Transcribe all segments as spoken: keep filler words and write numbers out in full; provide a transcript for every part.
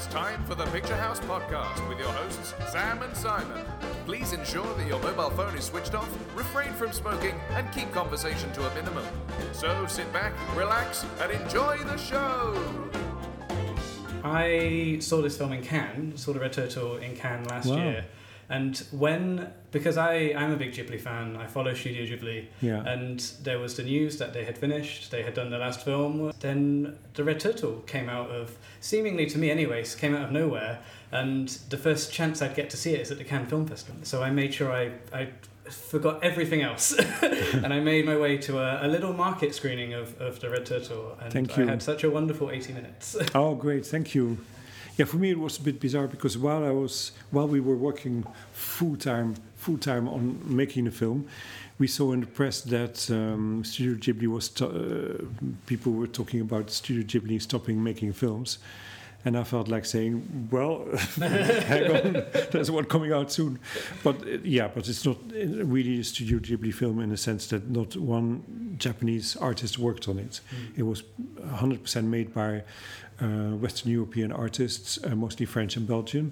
it's time for the Picture House Podcast with your hosts, Sam and Simon. Please ensure that your mobile phone is switched off, refrain from smoking, and keep conversation to a minimum. So sit back, relax, and enjoy the show! I saw this film in Cannes, saw The Red Turtle in Cannes last Wow. year. And when, because I, I'm a big Ghibli fan, I follow Studio Ghibli, Yeah. and there was the news that they had finished, they had done their last film, then The Red Turtle came out of, seemingly to me anyways, came out of nowhere, and the first chance I'd get to see it is at the Cannes Film Festival. So I made sure I, I forgot everything else, and I made my way to a, a little market screening of, of The Red Turtle, and Thank I you. had such a wonderful eighty minutes. Oh, great! Thank you. Yeah, for me it was a bit bizarre because while I was while we were working full time full time on making the film, we saw in the press that um, Studio Ghibli was to- uh, people were talking about Studio Ghibli stopping making films, and I felt like saying, "Well, hang on, there's one coming out soon." But uh, yeah, but it's not really a Studio Ghibli film in the sense that not one Japanese artist worked on it. Mm. It was one hundred percent made by uh, Western European artists, uh, mostly French and Belgian,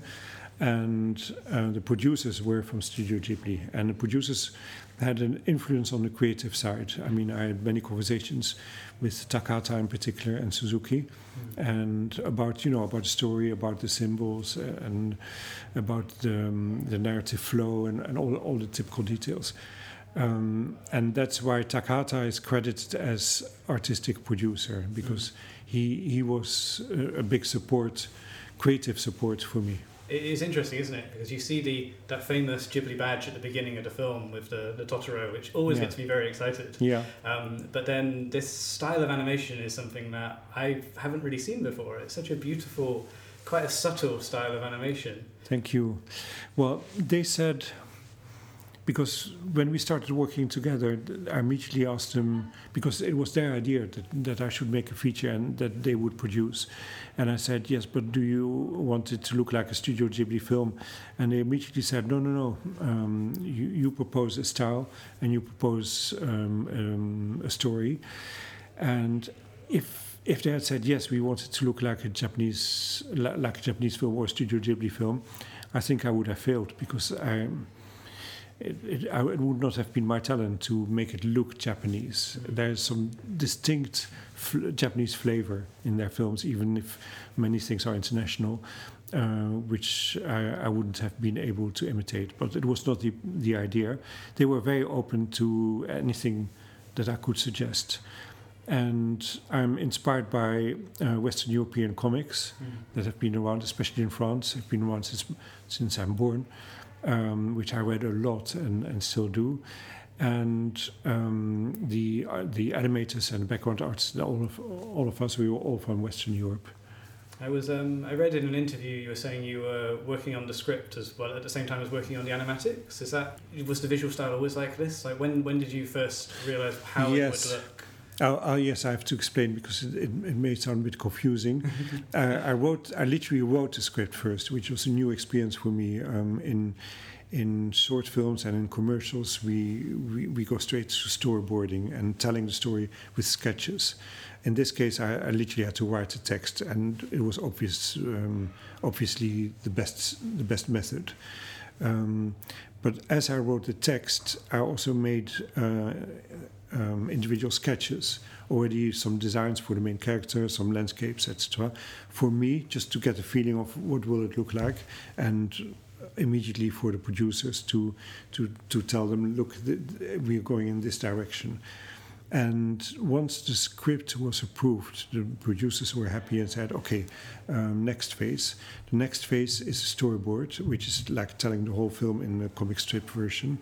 and uh, the producers were from Studio Ghibli. And the producers had an influence on the creative side. I mean, I had many conversations with Takata in particular and Suzuki, Mm. and about you know about the story, about the symbols, uh, and about the, um, the narrative flow and, and all all the typical details. Um, and that's why Takata is credited as artistic producer, because he he was a, a big support, creative support for me. It is interesting, isn't it? Because you see the that famous Ghibli badge at the beginning of the film with the, the Totoro, which always Yeah. gets me very excited. Yeah, Um, but then this style of animation is something that I haven't really seen before. It's such a beautiful, quite a subtle style of animation. thank you. Well, they said, because when we started working together, th- I immediately asked them, because it was their idea that, that I should make a feature and that they would produce. And I said, yes, but do you want it to look like a Studio Ghibli film? And they immediately said, no, no, no. Um, you, you propose a style and you propose um, um, a story. And if if they had said, yes, we want it to look like a Japanese, li- like a Japanese film or a Studio Ghibli film, I think I would have failed, because I... It, it, I, it would not have been my talent to make it look Japanese. There's some distinct fl- Japanese flavor in their films, even if many things are international, uh, which I, I wouldn't have been able to imitate. But it was not the, the idea. They were very open to anything that I could suggest. And I'm inspired by uh, Western European comics that have been around, especially in France. Have been around since, since I'm born. Um, which I read a lot and, and still do, and um, the uh, the animators and background artists, all of all of us, we were all from Western Europe. I was um, I read in an interview you were saying you were working on the script as well at the same time as working on the animatics. Is that was the visual style always like this? Like when when did you first realise how Yes. it would look? Oh, oh yes, I have to explain because it, it, it may sound a bit confusing. uh, I wrote, I literally wrote the script first, which was a new experience for me. Um, in in short films and in commercials, we, we we go straight to storyboarding and telling the story with sketches. In this case, I, I literally had to write the text, and it was obvious, um, obviously the best the best method. Um, but as I wrote the text, I also made uh, um, individual sketches, already some designs for the main character, some landscapes, et cetera. For me, just to get a feeling of what will it look like, and immediately for the producers to to to tell them, look, th- th- we are going in this direction. And once the script was approved, the producers were happy and said, okay, um, next phase. The next phase is a storyboard, which is like telling the whole film in a comic strip version.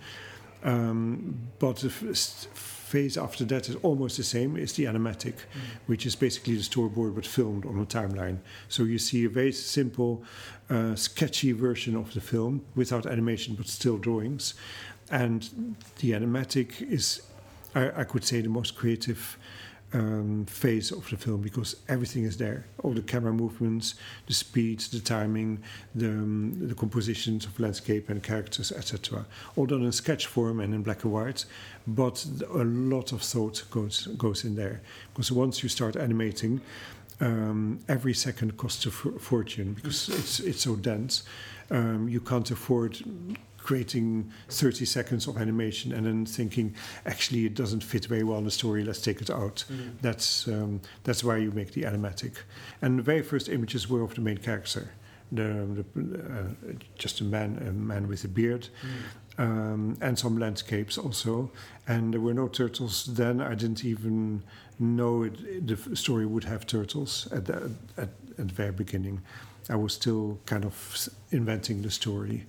Um, but the f- s- phase after that is almost the same, is the animatic, mm. which is basically the storyboard but filmed on a timeline. So you see a very simple, uh, sketchy version of the film without animation but still drawings. And the animatic is, I, I could say, the most creative um, phase of the film, because everything is there. All the camera movements, the speed, the timing, the, um, the compositions of landscape and characters, et cetera. All done in sketch form and in black and white, but a lot of thought goes goes in there. Because once you start animating, um, every second costs a f- fortune because it's it's so dense. Um, you can't afford creating thirty seconds of animation and then thinking, actually, it doesn't fit very well in the story. Let's take it out. Mm. That's um, that's why you make the animatic. And the very first images were of the main character, the, the uh, just a man, a man with a beard. Mm. Um, and some landscapes also. And there were no turtles then. I didn't even know it, the f- story would have turtles at the, at, at the very beginning. I was still kind of s- inventing the story.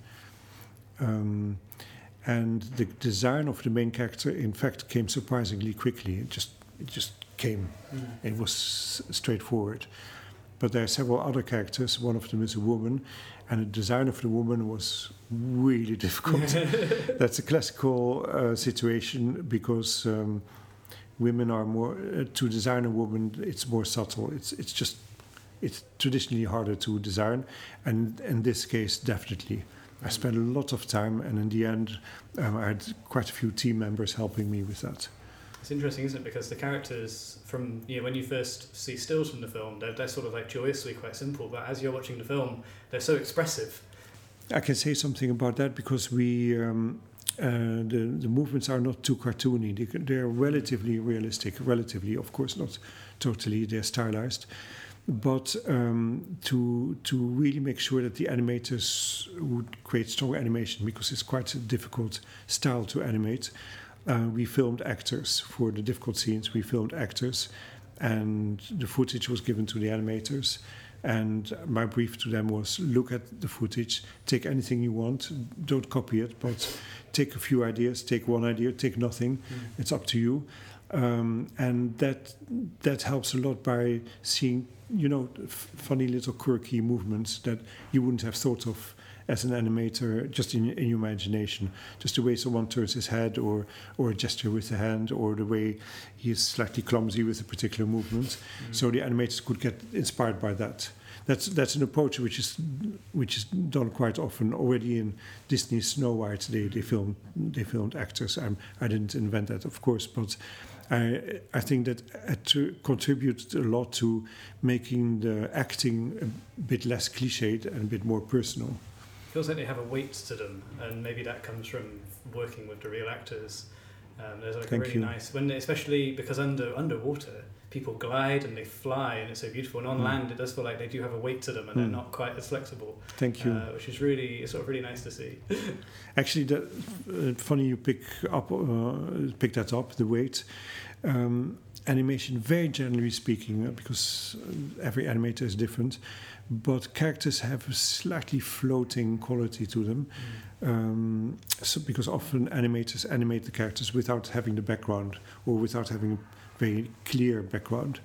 Um, and the design of the main character, in fact, came surprisingly quickly. It just it just came. Mm. It was s- straightforward. But there are several other characters. One of them is a woman, and the design of the woman was really difficult. That's a classical uh, situation because um, women are more uh, to design a woman. It's more subtle. It's it's just it's traditionally harder to design, and in this case, definitely. I spent a lot of time, and in the end, um, I had quite a few team members helping me with that. It's interesting, isn't it? Because the characters from, you know, when you first see stills from the film, they're, they're sort of like joyously quite simple, but as you're watching the film, they're so expressive. I can say something about that because we um, uh, the the movements are not too cartoony. They, they're relatively realistic. Relatively, of course, not totally. They're stylized, but um, to to really make sure that the animators would create strong animation, because it's quite a difficult style to animate. Uh, we filmed actors for the difficult scenes. We filmed actors, and the footage was given to the animators. And my brief to them was: look at the footage, take anything you want, don't copy it, but take a few ideas, take one idea, take nothing. Mm. It's up to you. Um, and that that helps a lot by seeing, you know, f- funny little quirky movements that you wouldn't have thought of as an animator, just in, in your imagination. Just the way someone turns his head, or or a gesture with the hand, or the way he is slightly clumsy with a particular movement. Mm. So the animators could get inspired by that. That's that's an approach which is which is done quite often already in Disney's Snow White. They they filmed they filmed actors. I'm, I didn't invent that, of course, but I I think that it contributed a lot to making the acting a bit less cliched and a bit more personal. Feels like they have a weight to them, and maybe that comes from working with the real actors. Um, there's like Thank a really you. nice, when they, especially because under underwater people glide and they fly and it's so beautiful, and on mm. land it does feel like they do have a weight to them and mm. they're not quite as flexible. Thank you. Uh, which is really, it's sort of really nice to see. Actually, that uh, funny you pick up uh, pick that up, the weight. Um, animation, very generally speaking, uh, because every animator is different, but characters have a slightly floating quality to them. Mm. Um, so because often animators animate the characters without having the background, or without having a very clear background.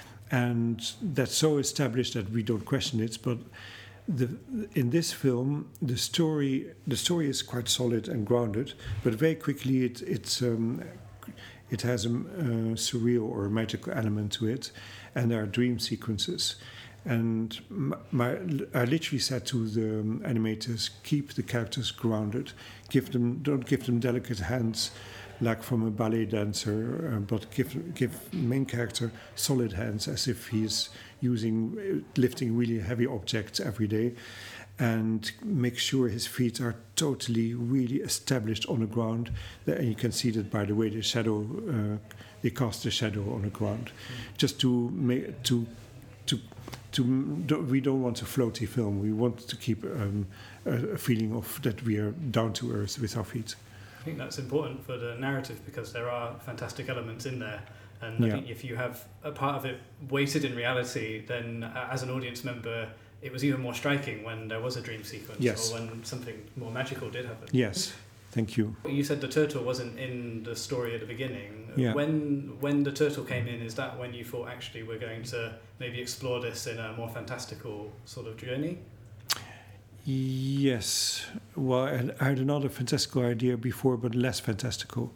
And that's so established that we don't question it. But the, in this film, the story the story is quite solid and grounded, but very quickly it it's um, it has a uh, surreal or magical element to it, and there are dream sequences. And my, my, I literally said to the um, animators, keep the characters grounded, give them don't give them delicate hands like from a ballet dancer, uh, but give give main character solid hands, as if he's using lifting really heavy objects every day, and make sure his feet are totally really established on the ground. And you can see that by the way the shadow uh, they cast the shadow on the ground, mm. just to make to to. To, we don't want a floaty film. We want to keep um, a, a feeling of that we are down to earth with our feet. I think that's important for the narrative because there are fantastic elements in there. And I yeah. think if you have a part of it weighted in reality, then uh, as an audience member, it was even more striking when there was a dream sequence, yes. or when something more magical did happen. Yes. Thank you. You said the turtle wasn't in the story at the beginning. Yeah. When when the turtle came in, is that when you thought actually we're going to maybe explore this in a more fantastical sort of journey? Yes. Well, I had another fantastical idea before, but less fantastical.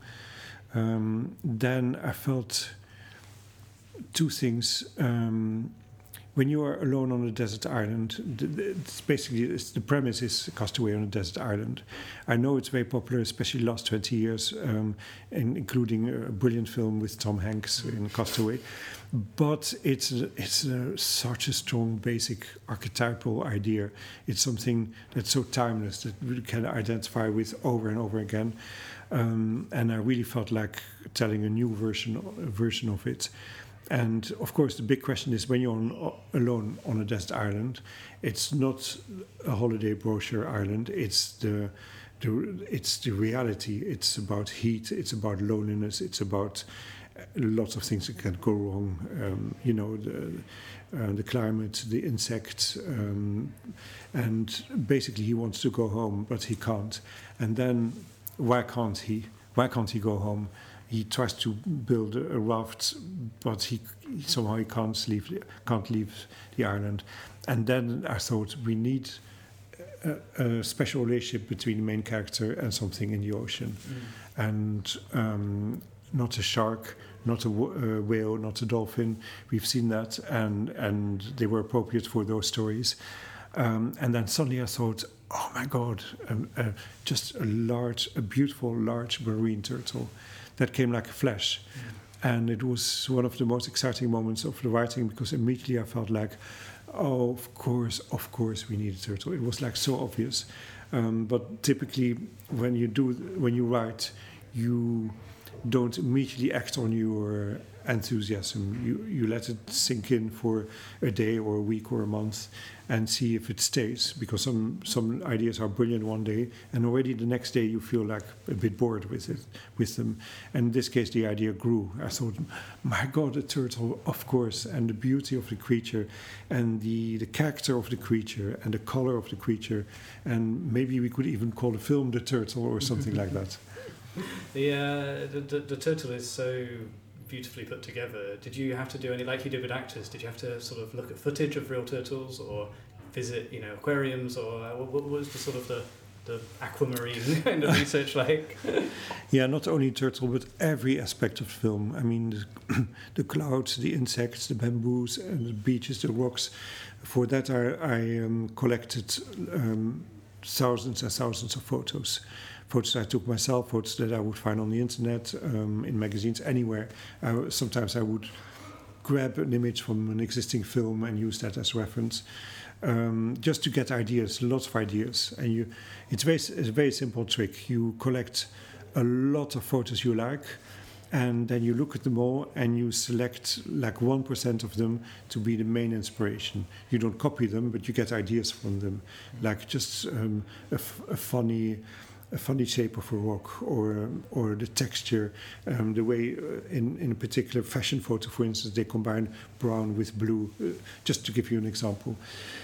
Um, then I felt two things. Um, when you are alone on a desert island, it's basically it's, the premise is Castaway on a desert island. I know it's very popular, especially the last twenty years, um, in, including a brilliant film with Tom Hanks in Castaway. But it's a, it's a, such a strong, basic archetypal idea. It's something that's so timeless that we can identify with over and over again. Um, and I really felt like telling a new version version of it. And of course, the big question is when you're on, alone on a desert island, it's not a holiday brochure island. It's the, the it's the reality. It's about heat. It's about loneliness. It's about lots of things that can go wrong. Um, you know, the uh, the climate, the insects, um, and basically he wants to go home, but he can't. And then why can't he? Why can't he go home? He tries to build a raft, but he somehow he can't leave can't leave the island. And then I thought we need a, a special relationship between the main character and something in the ocean, mm. and um, not a shark, not a, a whale, not a dolphin. We've seen that, and and they were appropriate for those stories. Um, and then suddenly I thought, oh my God, um, uh, just a large, a beautiful, large marine turtle. That came like a flash. Mm. And it was one of the most exciting moments of the writing because immediately I felt like, oh, of course, of course we need a turtle. It was like so obvious. Um, but typically when you do, when you write, you don't immediately act on your enthusiasm. You, you let it sink in for a day or a week or a month and see if it stays, because some some ideas are brilliant one day and already the next day you feel like a bit bored with it with them. And in this case the idea grew. I thought, my God, a turtle, of course, and the beauty of the creature and the, the character of the creature and the color of the creature, and maybe we could even call the film The Turtle or something like that. The, uh, the, the the turtle is so beautifully put together. Did you have to do any, like you did with actors, did you have to sort of look at footage of real turtles or visit, you know, aquariums, or uh, what, what was the sort of the, the aquamarine kind of research like? Yeah, not only turtle, but every aspect of the film. I mean, the, the clouds, the insects, the bamboos, and the beaches, the rocks. For that I, I um, collected um, thousands and thousands of photos. Photos I took myself, photos that I would find on the internet, um, in magazines, anywhere. I, sometimes I would grab an image from an existing film and use that as reference, um, just to get ideas, lots of ideas. And you, it's, very, it's a very simple trick. You collect a lot of photos you like, and then you look at them all and you select like one percent of them to be the main inspiration. You don't copy them, but you get ideas from them, like just um, a, f- a funny... a funny shape of a rock, or or the texture, um, the way uh, in, in a particular fashion photo, for instance, they combine brown with blue, uh, just to give you an example.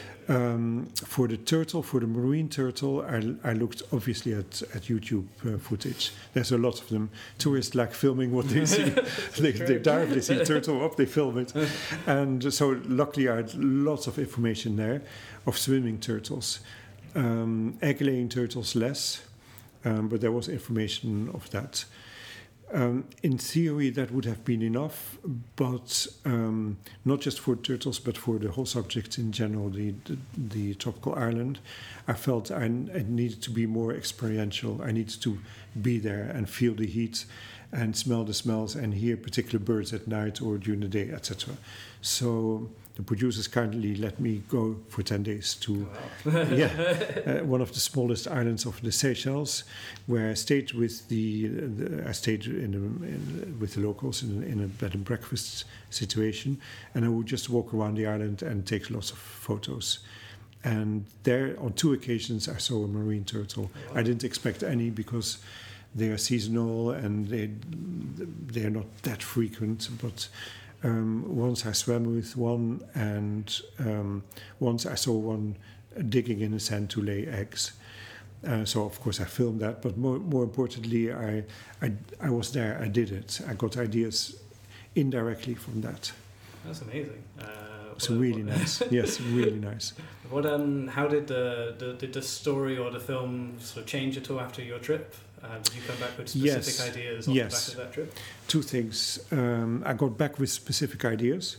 Um, for the turtle, for the marine turtle, I, I looked obviously at, at YouTube uh, footage. There's a lot of them. Tourists like filming what they see. they, they dive, they see a turtle up, they film it. And so luckily I had lots of information there of swimming turtles. Um, egg-laying turtles less. Um, but there was information of that. Um, in theory, that would have been enough, but um, not just for turtles, but for the whole subject in general, the, the, the tropical island. I felt I, I needed to be more experiential. I needed to be there and feel the heat and smell the smells and hear particular birds at night or during the day, et cetera. So the producers kindly let me go for ten days to wow. yeah, uh, one of the smallest islands of the Seychelles, where I stayed with the, the I stayed in, a, in with the locals in, in a bed and breakfast situation, and I would just walk around the island and take lots of photos. And there, on two occasions, I saw a marine turtle. Wow. I didn't expect any because they are seasonal and they they are not that frequent, but. Um, once I swam with one, and um, once I saw one digging in the sand to lay eggs. Uh, so of course I filmed that, but more, more importantly, I, I I was there. I did it. I got ideas indirectly from that. That's amazing. Uh, it's really what, nice. Yes, really nice. What um? How did the, the did the story or the film sort of change at all after your trip? Uh, did you come back with specific yes. ideas off yes. the back of that trip? Two things. Um, I got back with specific ideas.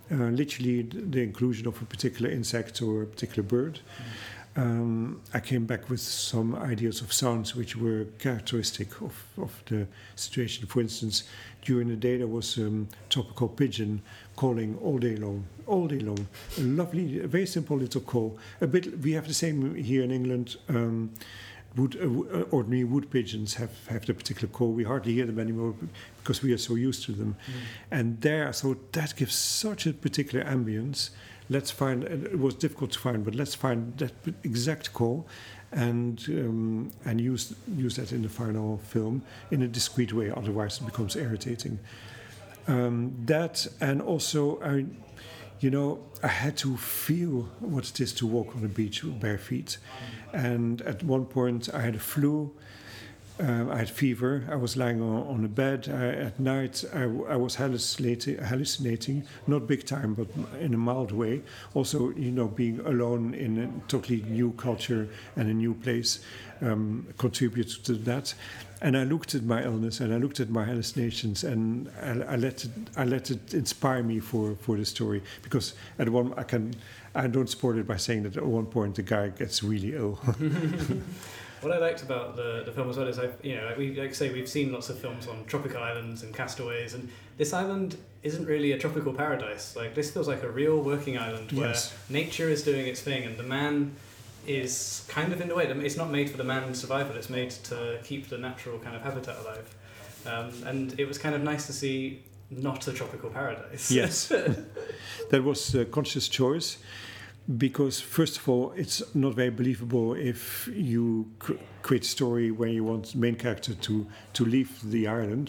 uh, literally the inclusion of a particular insect or a particular bird. Mm. Um, I came back with some ideas of sounds which were characteristic of, of the situation. For instance, during the day there was a um, tropical pigeon calling all day long, all day long. A lovely, a very simple little call. A bit. We have the same here in England. Um, wood, uh, ordinary wood pigeons have, have the particular call. We hardly hear them anymore because we are so used to them. Mm. And there, I thought that gives such a particular ambience. Let's find, it was difficult to find, but let's find that exact call and um, and use use that in the final film in a discreet way, otherwise it becomes irritating. Um, that, and also, I, you know, I had to feel what it is to walk on a beach with bare feet. And at one point I had a flu. Um, I had fever. I was lying on, on a bed. I, at night, I, I was hallucinating, hallucinating, not big time, but in a mild way. Also, you know, being alone in a totally new culture and a new place um, contributed to that. And I looked at my illness and I looked at my hallucinations, and I, I let it, I let it inspire me for, for the story. Because at one, I can, I don't support it by saying that at one point the guy gets really ill. What I liked about the, the film as well is, I, you know, like we like say we've seen lots of films on tropical islands and castaways, and this island isn't really a tropical paradise. Like, this feels like a real working island where yes. nature is doing its thing, and the man is kind of in the way. It's not made for the man's survival; it's made to keep the natural kind of habitat alive. Um, and it was kind of nice to see not a tropical paradise. Yes, that was a conscious choice. Because, first of all, it's not very believable if you cr- create a story where you want the main character to, to leave the island.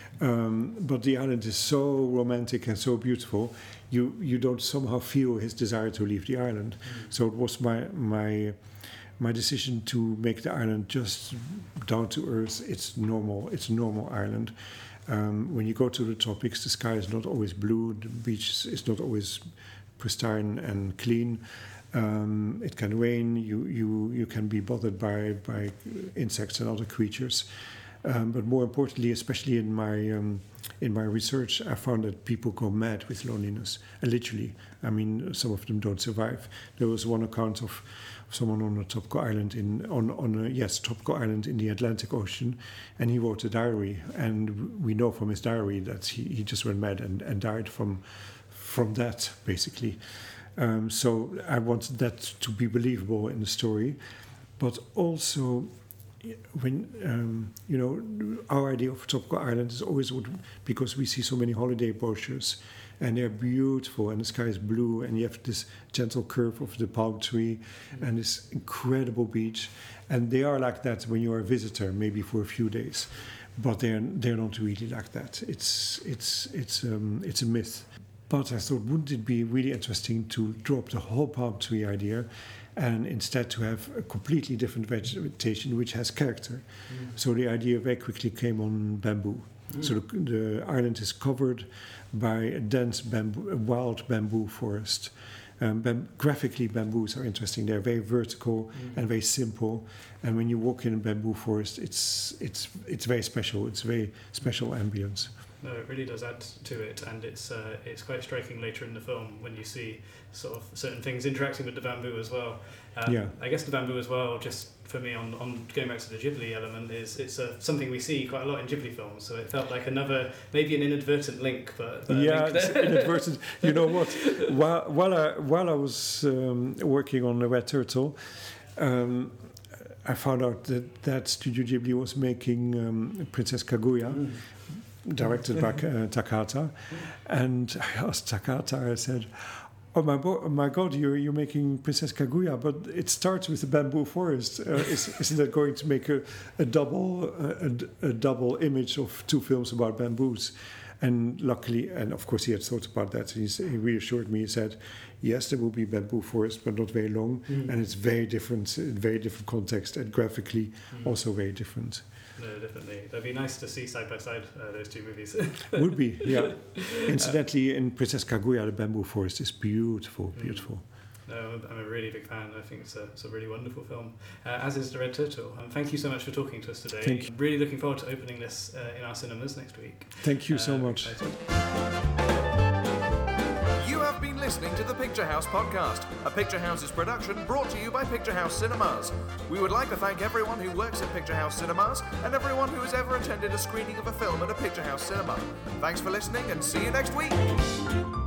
Um, but the island is so romantic and so beautiful, you, you don't somehow feel his desire to leave the island. Mm. So it was my, my, my decision to make the island just down to earth. It's normal. It's a normal island. Um, when you go to the tropics, the sky is not always blue. The beach is not always pristine and clean. Um, it can rain. You, you you can be bothered by by insects and other creatures. Um, but more importantly, especially in my um, in my research, I found that people go mad with loneliness. And literally, I mean, some of them don't survive. There was one account of someone on a tropical island in on on a yes tropical island in the Atlantic Ocean, and he wrote a diary. And we know from his diary that he, he just went mad and, and died from. From that, basically. Um, so I wanted that to be believable in the story. But also, when, um, you know, our idea of a tropical island is always would, because we see so many holiday brochures, and they're beautiful, and the sky is blue, and you have this gentle curve of the palm tree, mm-hmm. and this incredible beach. And they are like that when you're a visitor, maybe for a few days. But they're, they're not really like that. It's, it's, it's, um, it's a myth. But I thought, wouldn't it be really interesting to drop the whole palm tree idea and instead to have a completely different vegetation which has character? Mm. So the idea very quickly came on bamboo. Mm. So the, the island is covered by a dense bamboo, a wild bamboo forest. Um, bam- graphically, bamboos are interesting. They're very vertical mm. and very simple. And when you walk in a bamboo forest, it's it's it's very special. It's very special ambience. No, it really does add to it, and it's uh, it's quite striking later in the film when you see sort of certain things interacting with the bamboo as well. Um, yeah. I guess the bamboo as well, just for me, on, on going back to the Ghibli element, is it's uh, something we see quite a lot in Ghibli films. So it felt like another, maybe an inadvertent link, but, but yeah, link it's inadvertent. You know what? While while I while I was um, working on the Red Turtle. Um, I found out that, that Studio Ghibli was making um, Princess Kaguya, mm. directed by uh, Takahata. And I asked Takahata, I said, oh my, bo- my God, you're, you're making Princess Kaguya, but it starts with the bamboo forest. Uh, is, isn't that going to make a, a double a, a double image of two films about bamboos? And luckily, and of course he had thought about that, he, he reassured me, he said, yes, there will be bamboo forest, but not very long, mm. and it's very different, very different context, and graphically mm. also very different. No, definitely. It'd be nice to see side by side uh, those two movies. Would be, yeah. Incidentally, in Princess Kaguya, the bamboo forest is beautiful, beautiful. Mm. No, I'm a really big fan. I think it's a, it's a really wonderful film, uh, as is The Red Turtle. Um, thank you so much for talking to us today. Thank you. Really looking forward to opening this uh, in our cinemas next week. Thank you uh, so much. Excited. You have been listening to the Picture House Podcast, a Picture House's production brought to you by Picture House Cinemas. We would like to thank everyone who works at Picture House Cinemas and everyone who has ever attended a screening of a film at a Picture House cinema. Thanks for listening and see you next week.